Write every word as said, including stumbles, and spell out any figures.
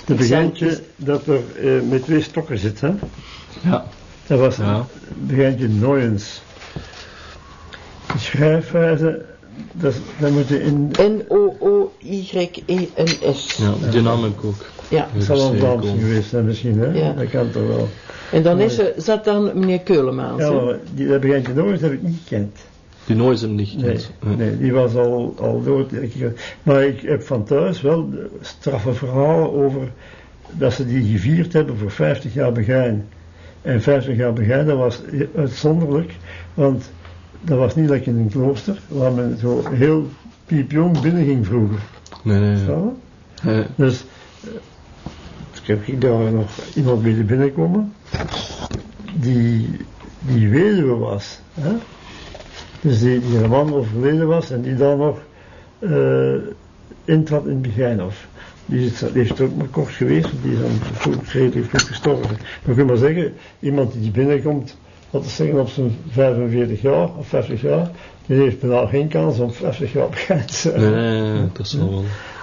Het begintje dat er uh, met twee stokken zit, hè? Ja. Dat was ja. het begintje Nooyens. De schrijfwijze, dat, dat moet je in... N O O Y E N S. Ja, die naam heb ik ook. Ja. Dat zal een Vlaamse geweest zijn misschien, hè? Ja. Dat kan toch wel. En dan is er, zat dan meneer Keulemans. Ja, maar die, dat begintje Nooyens heb ik niet gekend. Die Nooyens hem niet gekend. Nee, nee, die was al, al dood. Maar ik heb van thuis wel straffe verhalen over dat ze die gevierd hebben voor vijftig jaar Begijn. En vijftig jaar Begijn, dat was uitzonderlijk, want dat was niet like in een klooster, waar men zo heel piepjong binnen ging vroeger. Nee, nee, nee. nee. Dus, ik heb ik daar nog iemand mee binnenkomen, die, die weduwe was. Hè? Dus die, die een man overleden was en die dan nog uh, intrad in Begijnhof. Die is, die is ook maar kort geweest, die is dan vroeg, redelijk vroeg gestorven. Maar je kunt maar zeggen, iemand die binnenkomt, laten we zeggen op zijn vijfenveertig jaar of vijftig jaar, die heeft bijna geen kans om vijftig jaar Begijn te zijn. Nee, nee, nee, dat is wel wel.